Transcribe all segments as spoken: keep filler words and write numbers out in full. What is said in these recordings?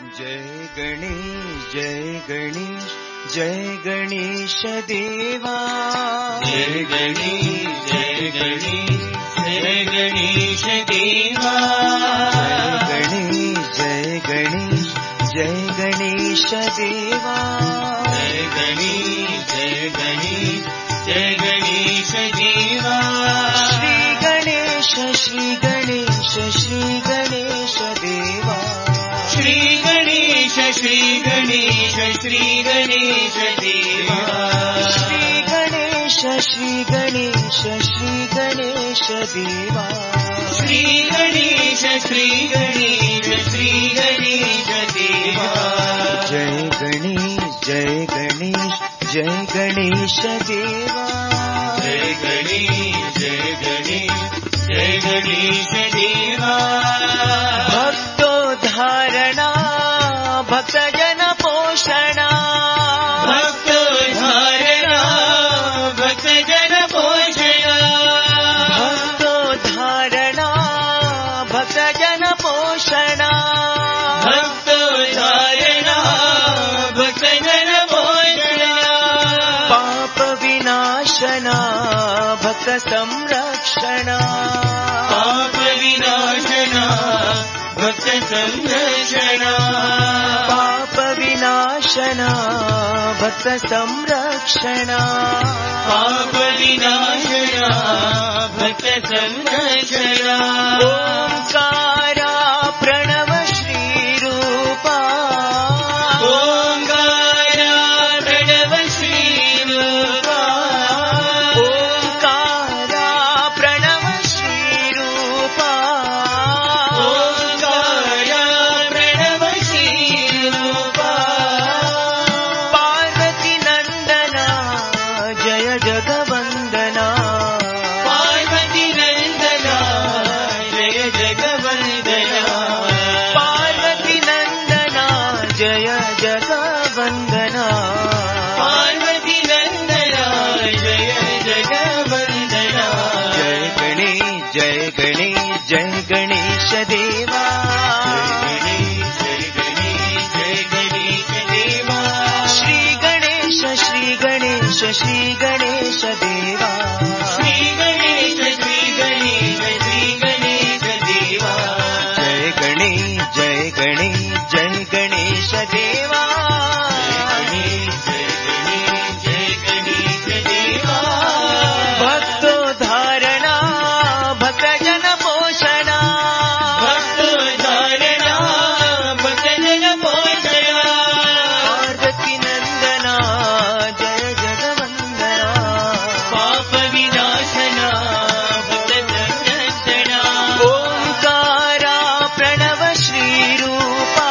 जय गणेश जय गणेश जय गणेश देवा जय गणेश जय गणेश जय गणेश देवा जय गणेश जय गणेश जय गणेश देवा जय गणेश जय गणेश जय गणेश देवा श्री गणेश श्री गणेश श्री गणेश देवा श्री गणेश श्री गणेश श्री गणेश देवा श्री गणेश श्री गणेश श्री गणेश देवा श्री गणेश श्री गणेश श्री गणेश देवा जय गणेश जय गणेश जय गणेश देवा जय गणेश जय गणेश जय गणेश देवा भक्तोद्धारणा भक्तजन पोषणा भक्तोद्धारणा भक्तजन पोषणा भक्तोद्धारणा भक्तजन पोषणा भक्तोद्धारणा भक्तजन पोषणा पाप विनाशना भक्त संरक्षणा पाप विनाशना भक्त संरक्षणा पाप विनाशना भक्त संरक्षणा पाप विनाशना भक्त संरक्षणा ओंकारा प्रणव श्री रूपा ओंकारा प्रणव श्री रूपा ओंकारा प्रणव श्री रूपा ओंकारा प्रणव श्री रूपा पार्वती नंदना जय जगवंदना पार्वती नंदना जय जगवंदना पार्वती नंदना जय जगवंदना पार्वती नंदना जय जगवंदना जय गणेश जय गणेश जय गणेश देवा जय गणेश जय गणेश देवा श्री गणेश श्री गणेश श्री गणेश देवा श्री गणेश श्री गणेश श्री गणेश देवा जय गणेश जय गणेश जय गणेश देवा जय गणेश जय गणेश देवा भक्तोद्धारणा भक्तजन पोषणा भक्तोद्धारणा भक्तजन पोषणा पार्वती नंदना जय जगवंदना पाप विनाशना भक्त संरक्षणा ओंकारा प्रणव श्री रूपा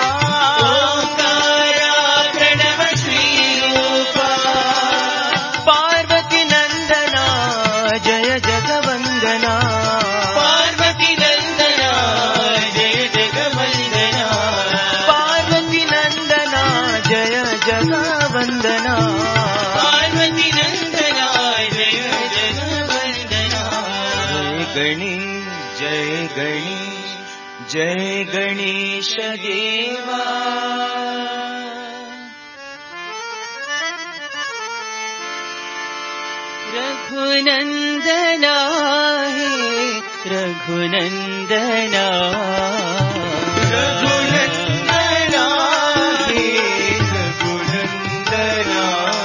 ओंकारा प्रणव श्री रूपा पार्वती नंदना जय जगवंदना पार्वती नंदना जय जगवंदना पार्वती नंदना जय जगवंदना पार्वती नंदना जय जगवंदना जय गणेश जय गणेश जय गणेश देवा रघुनंदना हे रघुनंदना रघुनंदना हे रघुनंदना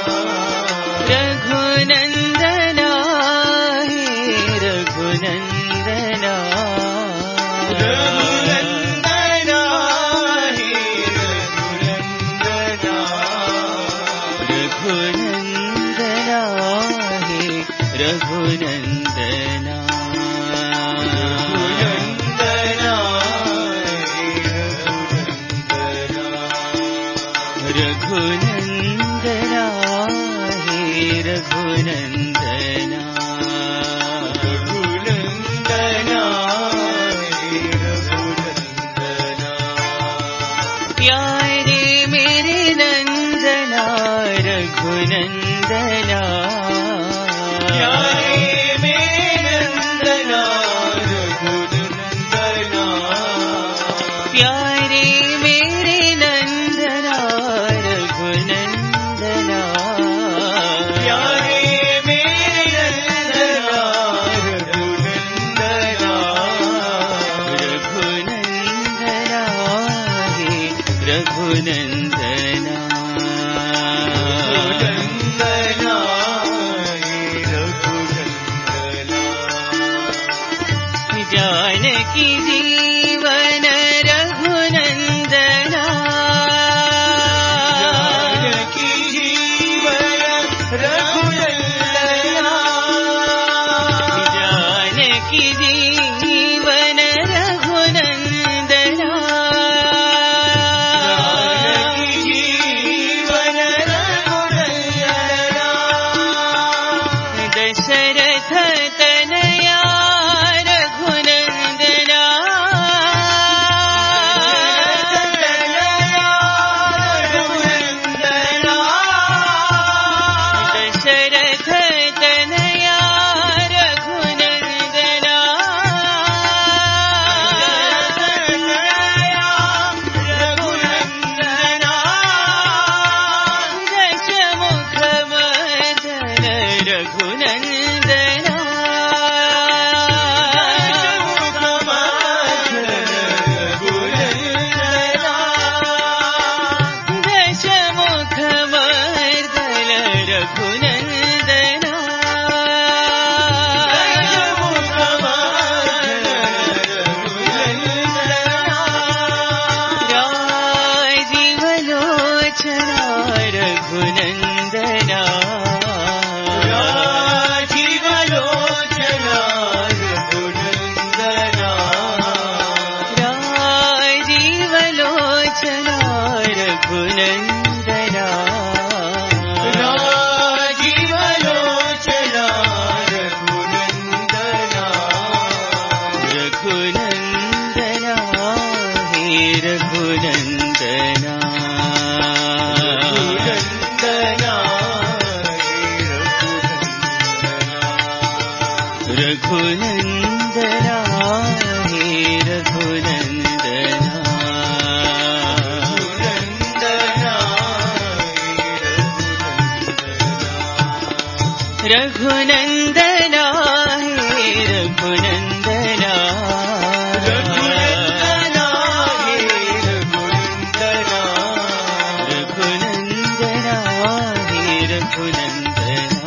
रघुनंदना हे रघुनंदना रघुनंदना हे रघुनंदना रघुनंदना हे रघुनंदना रघुनंदना हे रघुनंदना रघुनंदना जानकी जीवन रघुनंदना जानकी जीवन रघुनंदना जानकी जीवन रघुनंदना जानकी जीवन रघुनंदना दशरथ तनया रघुनंदना दशरथ तनया रघुनंदना रघुनंदना दशमुख मर्दन रघुनंदना दशमुख मर्दन रघुनंदना राजीवलोचना रघुनंदना राजीवलोचना रघुनंदना राजीवलोचना रघुनंदना राजीवलोचना रघुनंदना रघुनंदना हे रघुनंदना रघुनंदना हे रघुनंदना रघुनंदना हे रघुनंदना रघुनंदना हे रघुनंदना रघुनंदना हे रघुनंदना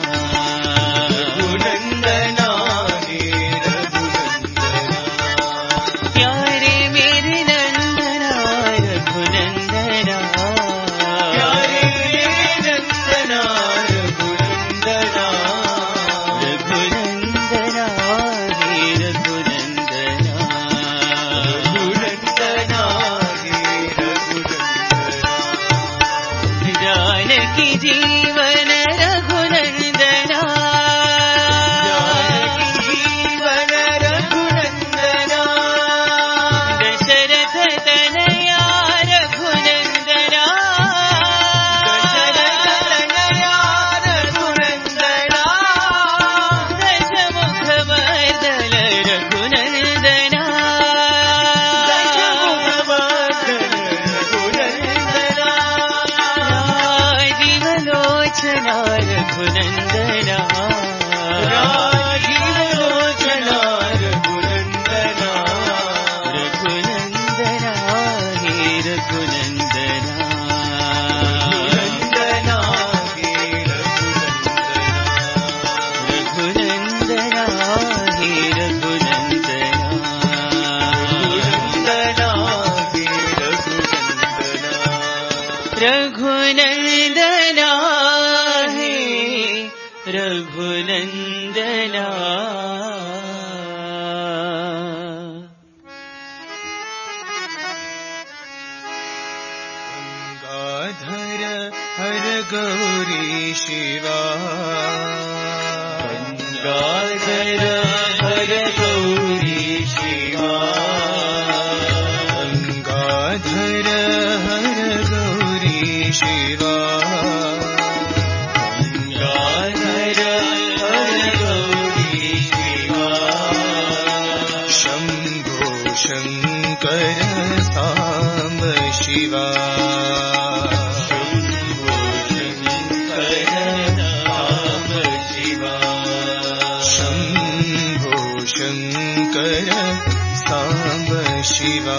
रघुनंदना हे रघुनंदना प्यारे मेरे नंदना रघुनंदना प्यारे मेरे नंदना रघुनंदना रघुनंदना हे रघुनंदना रघुनंदना हे रघुनंदना जानकी जीवन रघुनंदना जानकी जीवन रघुनंदना दशरथ तनया रघुनंदना दशरथ तनया रघुनंदना दशमुख मर्दन रघुनंदना दशमुख मर्दन रघुनंदना राजीवलोचना रघुनंदना राजीवलोचना रघुनंदना रघुनंदना हे रघुनंदना रघुनंदना हे रघुनंदना रघुनंदना हे रघुनंदना रघुनंदना हे रघुनंदना रघुनंदना हे रघुनंदना गंगाधर हर गौरी शिवा गंगाधर हर गौरी शिवा गंगाधर हर गौरी शिवा गंगाधर हर गौरी शिवा शंभो शंकर सांब शिवा शंभो शंकर सांब शिवा शंभो शंकर सांब शिवा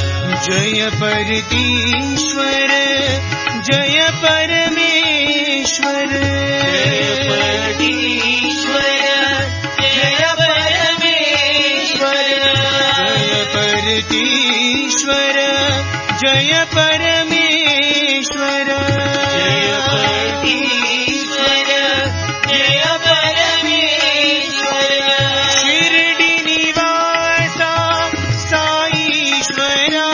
जय परतीश्वर जय परमेश्वर परतीश्वर जय परतीश्वर जय परमेश्वर जय परतीश्वर जय परमेश्वर जय परतीश्वर जय परमेश्वर शिरडी निवासा साईश्वरा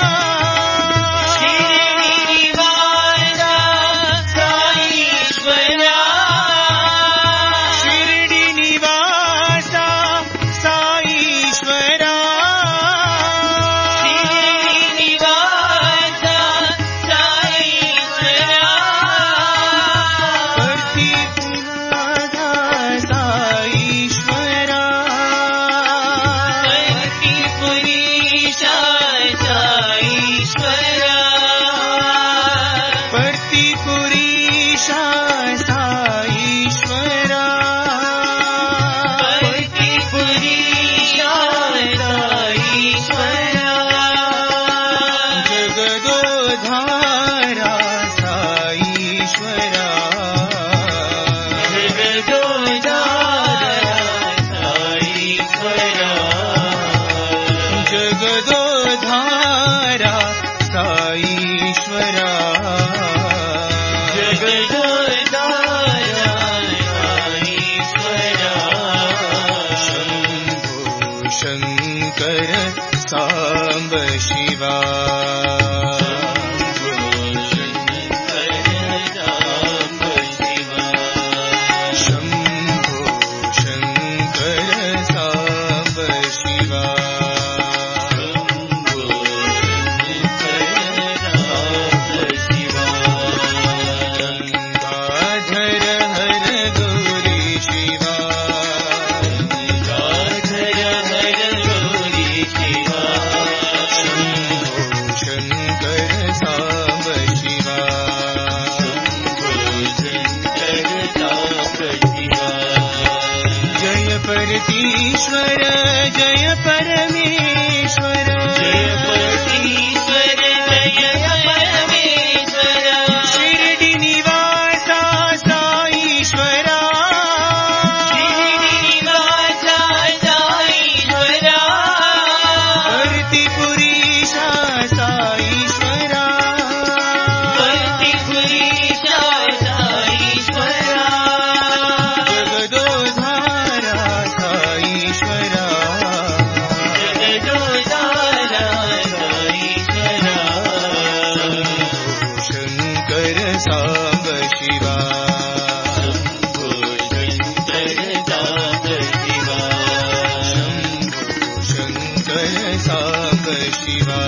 शिरडी निवासा साईश्वरा शिरडी निवासा साईश्वरा शिरडी निवासा साईश्वरा परतीपुराधा साईश्वरा परतीपुरीशा साईश्वरा परतीपुरीशा साईश्वरा परतीपुरीशा साईश्वरा जगदोद्धारा साईश्वरा जगदोद्धारा साईश्वरा जगदोद्धारा साईश्वरा जगदोद्धारा साईश्वरा शम्भो शङ्कर साम्ब शिवा शम्भो शङ्कर साम्ब शिवा गङ्गाधर हर गौरी शिवा शम्भो शङ्कर साम्ब शिवा जय परतीश्वर जय परमेश्वर शिरडी निवासा साईश्वरा परतीपुरीशा साईश्वरा जगदोद्धारा साईश्वरा शङ्कर साम्ब शिवा शङ्कर साम्ब शिवा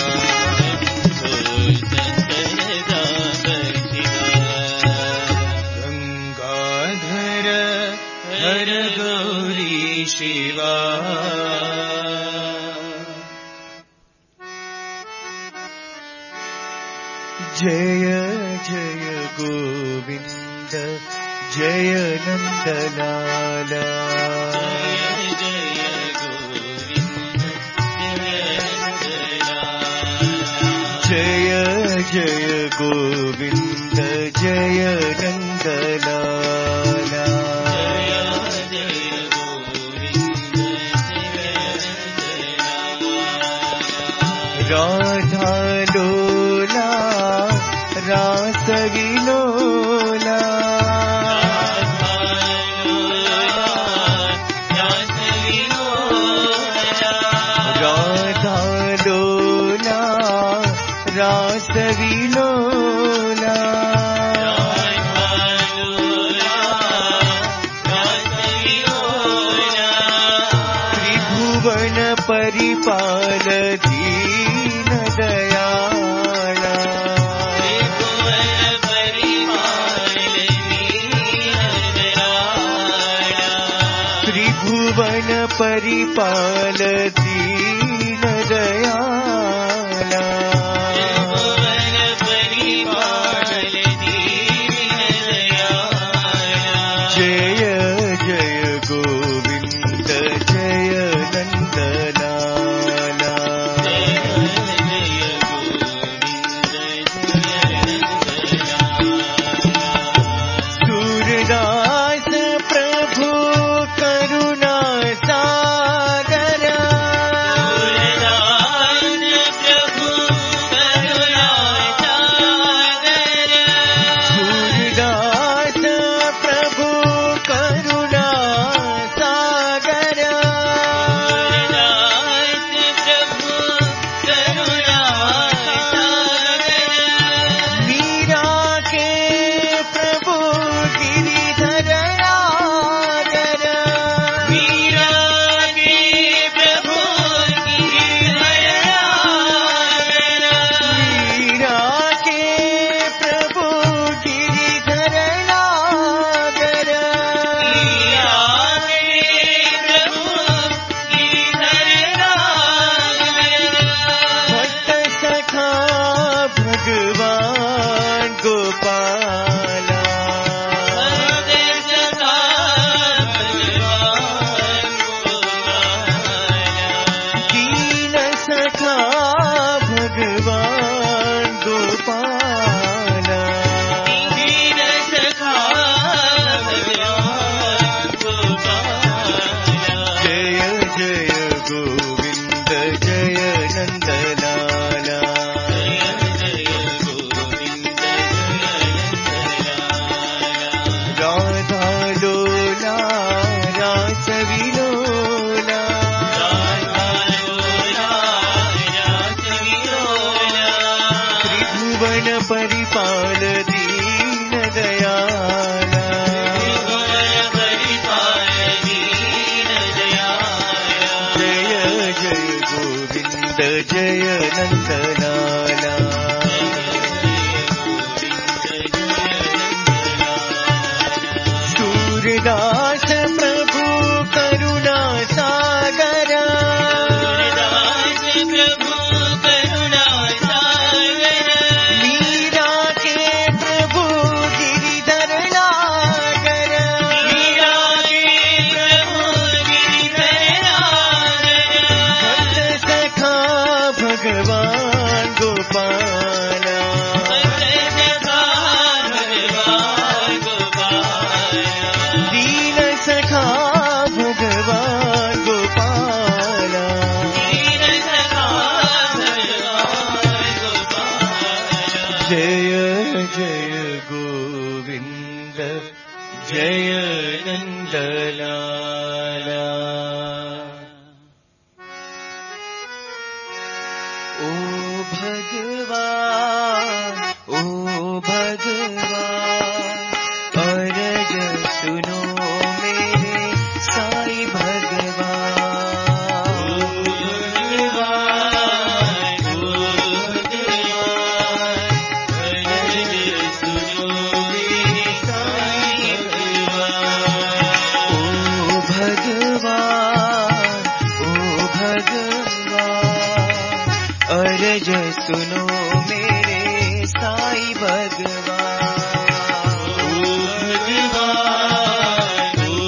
गङ्गाधर हर गौरी शिवा जय जय गोविन्द जय नन्दलाला जय जय गोविन्द जय नन्दलाला राधा लोला रासविलोला राधा लोला रासविलोला त्रिभुवन परिपाल दीन दयाला त्रिभुवन परिपाल दीन दयाला जय जय गोविन्द जय नन्दलाला जय नंदलाला सूरदास प्रभु करुणा सागर प्रभु करुणा सागर मीरा के प्रभु गिरिधर नागर मीरा के प्रभु गिरिधर नागर भक्त सखा भगवान गोपाला भक्त सखा भगवान गोपाला दीन सखा भगवान गोपाला दीन सखा भगवान गोपाला जय जय गोविंद जय नंदलाला ओ भगवान ओ भगवान अरज सुनो मेरे साईं भगवान ओ भगवान ओ भगवान अरज सुनो मेरे साईं भगवान ओ भगवान ओ भगवान अरज सुनो मेरे साईं भगवान ओ भगवान ओ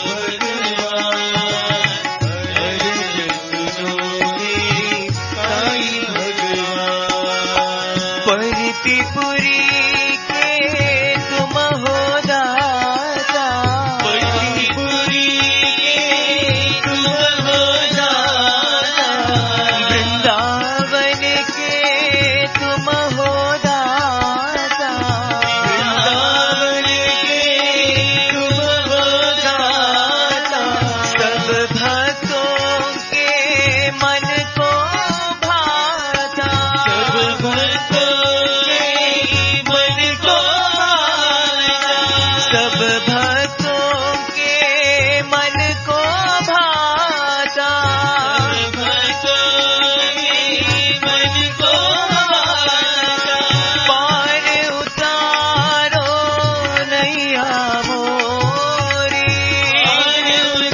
भगवान अरज सुनो मेरे साईं भगवान परतिपुरी के तुम हो दाता परतिपुरी के तुम हो दाता वृंदावन के तुम हो दाता वृंदावन के तुम हो दाता सब भक्तों के मन को भाता सब भक्तों के मन को भाता सब भक्तों के मन को भाता सब भक्तों के मन को भाता पार उतारो नैया मोरी पार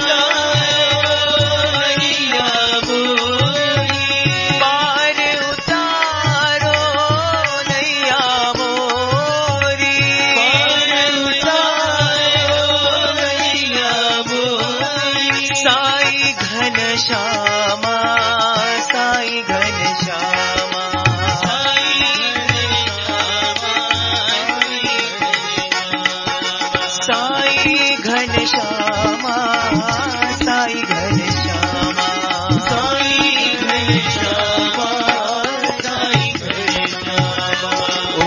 उतारो नैया मोरी पार उतारो नैया मोरी पार उतारो नैया मोरी साई घन श्यामा साई घन श्यामा साई घन श्यामा साई घन श्यामा ओ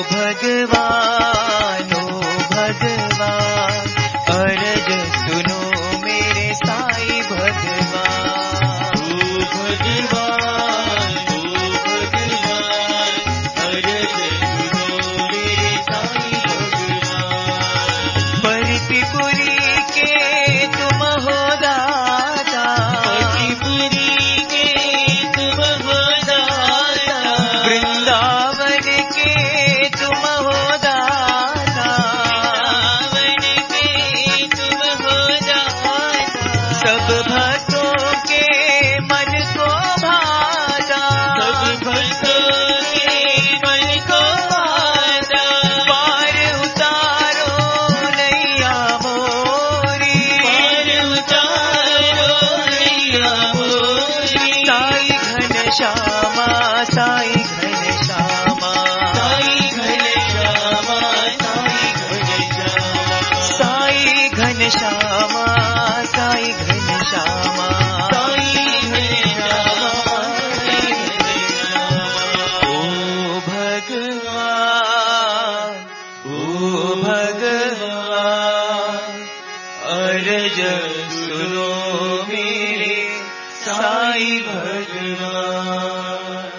भगवान ओ भगवान अरज सुनो मेरे साई भगवान परतिपुरी के तुम हो दाता वृंदावन के तुम हो दाता सब भक्तों के मन को भाता पार उतारो नैया मोरी साई घन श्यामा साई घन श्यामा साई घन श्यामा साई घन श्यामा ओ भगवान ओ भगवान अरज सुनो मेरे साई भगवान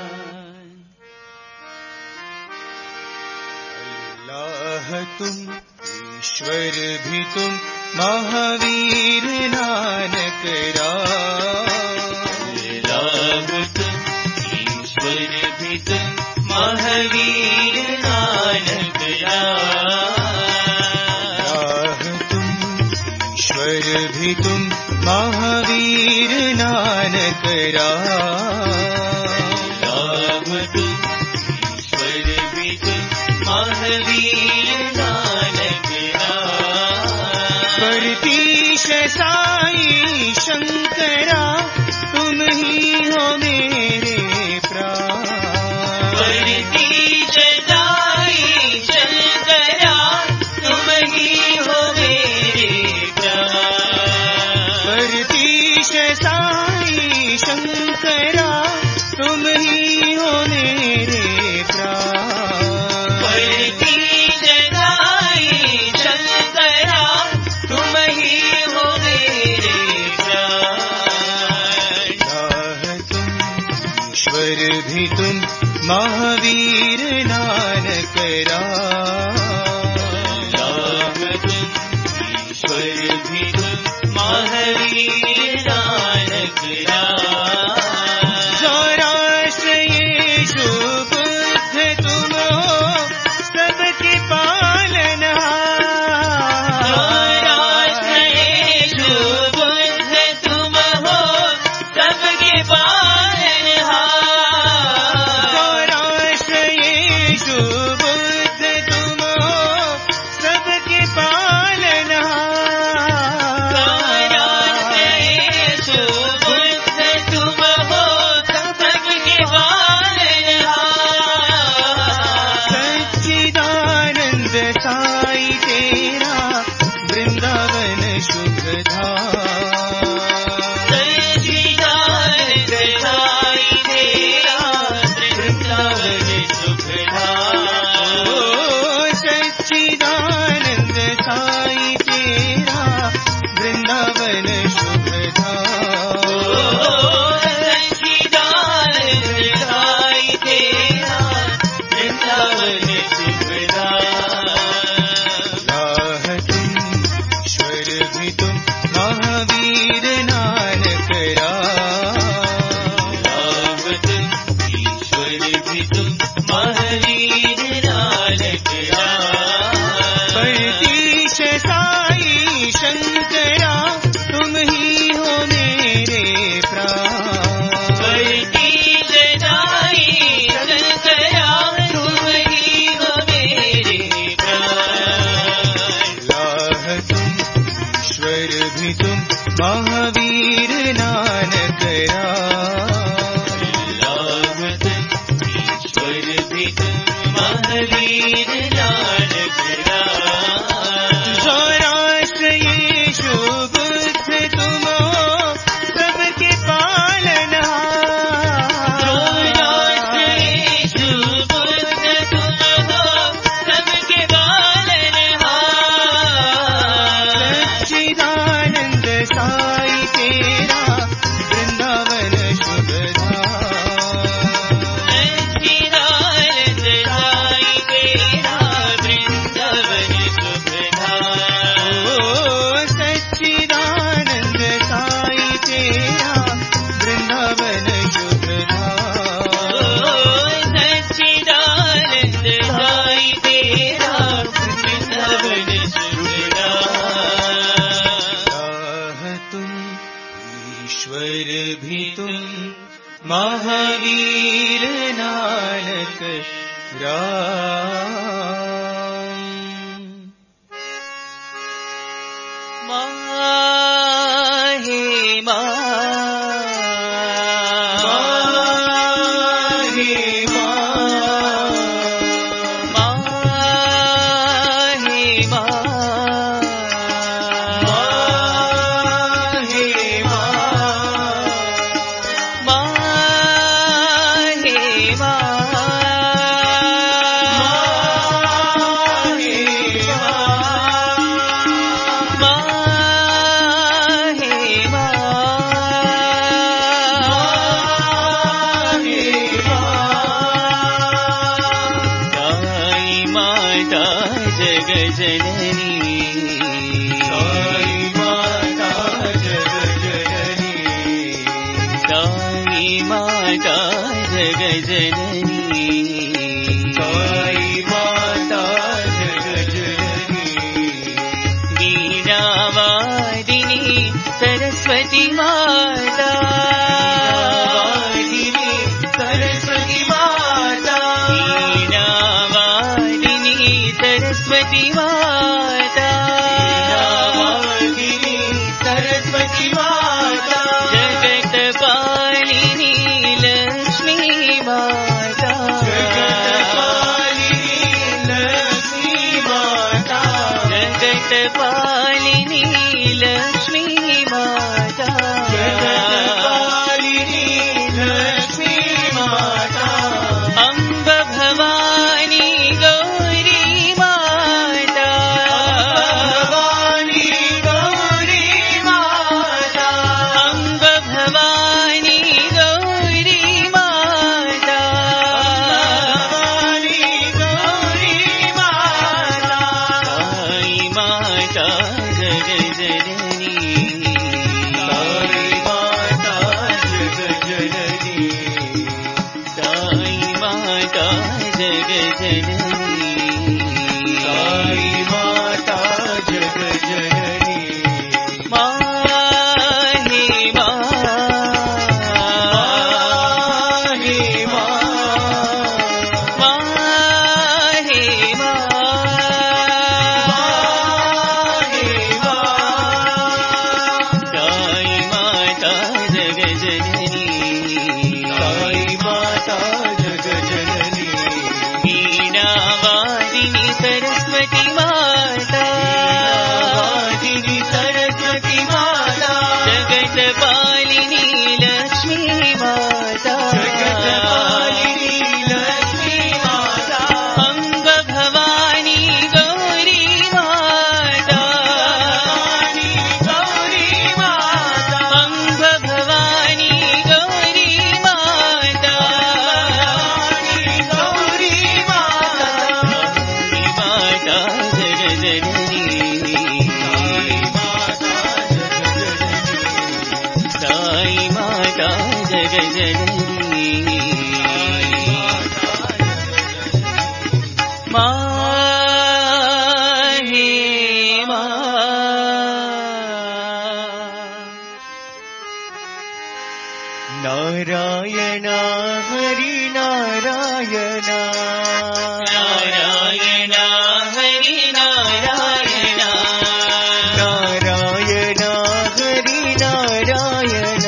अल्लाह तुम ईश्वर भी तुम महावीर नानक राम लाभ तुम भी तुम महावीर नानक राह तुम ईश्वर भी तुम महावीर नानक राम तुम ईश्वर भी तुम महावीर नानक परतीश साई शंकरा तुम ही हो मेरे प्राण परतीश साई शंकरा तुम ही हो मेरे प्राण परतीश साई शंकरा तुम ही हो मेरे प्राण परतीश साई शंकरा तुम ही हो मेरे प्राण ईश्वर भी तुम महावीर नानक राम तुम ईश्वर भी तुम महावीर नानक जो राष्ट्र यीशु बुद्ध तुम हो सबके पालनहार जो राष्ट्र यीशु बुद्ध तुम हो सबके पालनहार जो राष्ट्र यीशु बुद्ध तुम हो सबके पालनहार यीशु बुद्ध तुम हो सबके पालनहार सच्चिदानंद साई तेरा वृंदावन शुभ धाम सच्चिदानंद साई तेरा वृंदावन शुभ धाम ओ सच्चिदानंद साई तेरा वृंदावन शुभ धाम सच्चिदानंद साई तेरा वृंदावन शुभ धाम राह तुम ईश्वर भी तुम महावीर नानक राम तुम ईश्वर भी तुम महावीर नानक परतीश साई शंकरा तुम ही हो मेरे प्राण परतीश साई शंकरा तुम ही हो मेरे प्राण राह तुम ईश्वर भी तुम महावीर नानक राम तुम ईश्वर भी तुम महावीर नानक जो राष्ट्र यीशु बुद्ध तुम हो सबके पालनहार यीशु बुद्ध तुम हो सबके पालनहार सच्चिदानंद साई तेरा वृंदावन शुभ धाम सच्चिदानंद साई तेरा वृंदावन शुभ धाम ओ सच्चिदानंद साई तेरा वृंदावन शुभ धाम सच्चिदानंद साई तेरा वृंदावन शुभ राह तुम ईश्वर भी तुम महावीर नानक राम माहे माँ माहे माँ माहे माँ माहे माँ माहे जगजननी सरस्वती माता सरस्वती माता वीणा वादिनी सरस्वती माता सरस्वती माता जगत पालिनी लक्ष्मी माता जगत पालिनी लक्ष्मी माता जगत पालिनी लक्ष्मी माता जगत पालिनी लक्ष्मी माता अम्ब भवानी गौरी माता भवानी गौरी माता अम्ब भवानी गौरी माता भवानी गौरी माता साई माता जग जननी साई माता जग जननी साई माता जग जननी साई माता जग जननी माहे माँ माहे माँ माहे माँ माहे माँ साई माता जग जननी साई माता जग जननी वीणा वादिनी सरस्वती माता वादिनी सरस्वती माता जगत पालिनी लक्ष्मी माता जगत पालिनी लक्ष्मी माता अम्ब भवानी गौरी माता भवानी गौरी माता अम्ब भवानी गौरी माता भवानी गौरी माता साई माता जग जननी साई माता जग जननी माहे माँ नारायण हरि नारायण नारायण हरि नारायण नारायण हरि नारायण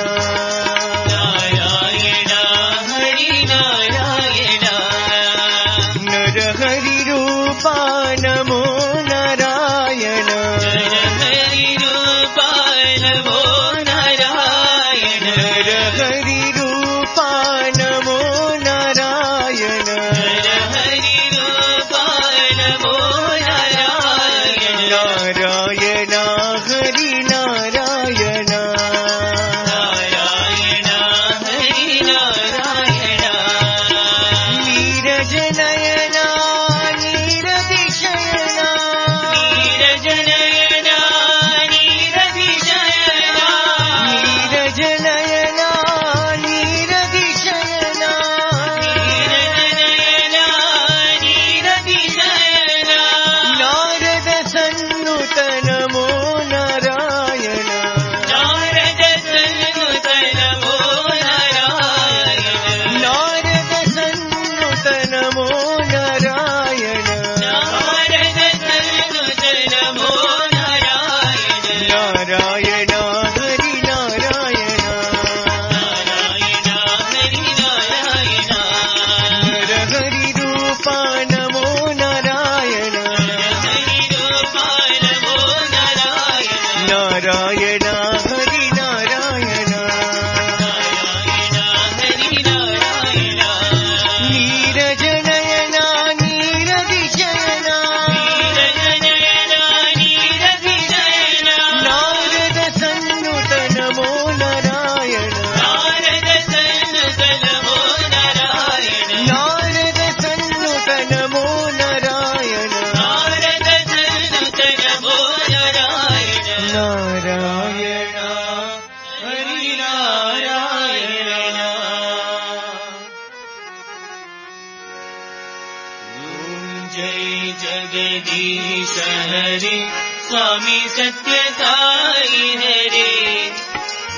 नारायण हरि नारायण नर हरि रूपा नमो नारायण नर हरि रूपा नमो नारायण नर हरि रूपा नमो नारायण नर हरि रूपा नमो नारायण नारायण हरि नारायण नारायण हरि नारायण नीरज नयना नीरदिशयना नीरज नयना नीरदिशयना नीरज नयना नीरदिशयना नीरज नयना नीरदिशयना नारद सन्नुत नमो नारायण नारद सन्नुत नमो नारायण नारद सन्नुत नमो नारायण नारद सन्नुत नमो नारायण नारायण हरि नारायण नारायण हरि नारायण नर हरि रूपा नमो नारायण हरि रूपा नमो नारायण नारायण हरि नारायण नारायण हरि नारायण नीरज नयना नीरदिशयना नीरज नयना नीरदिशयना नारद सन्नुत नमो नारायण नारद सन्नुत नमो नारायण नारद सन्नुत नमो नारायण नारद सन्नुत नमो नारायण नारायण हरि नारायण जय जगदीश हरे स्वामी सत्य साई हरे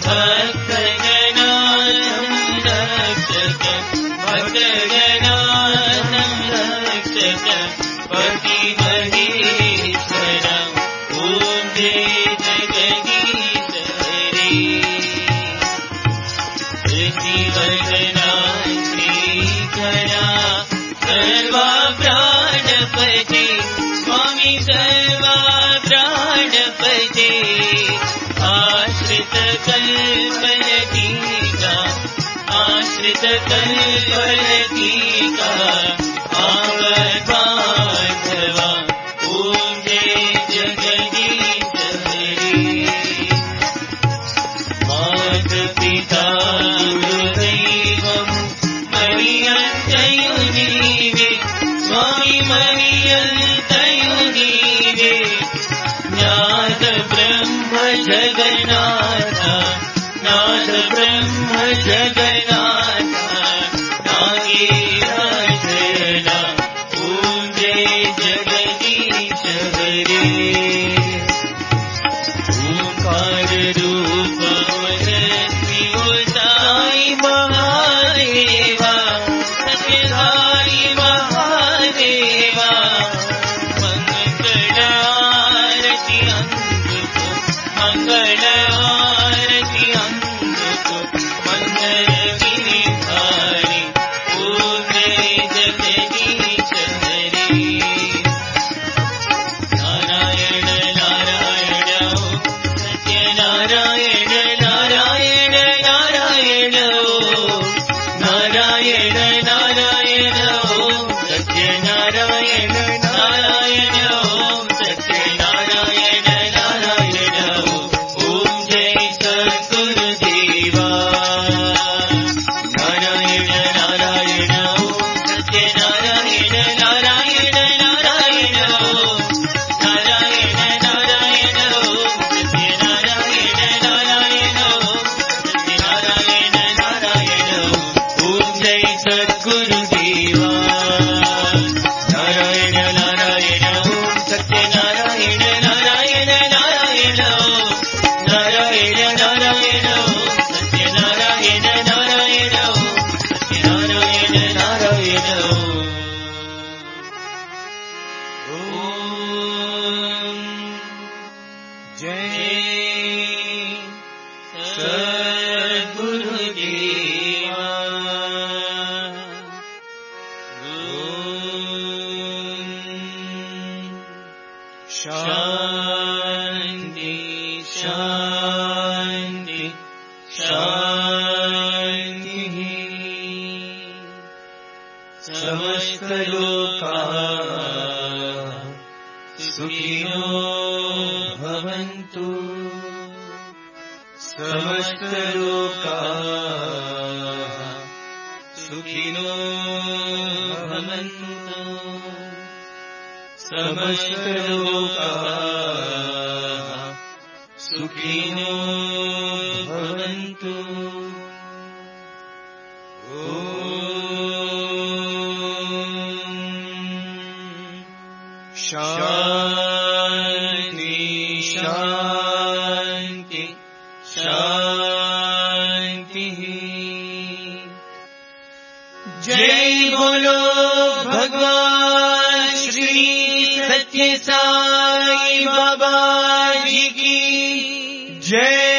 सत्य साई बाबा जी की जय।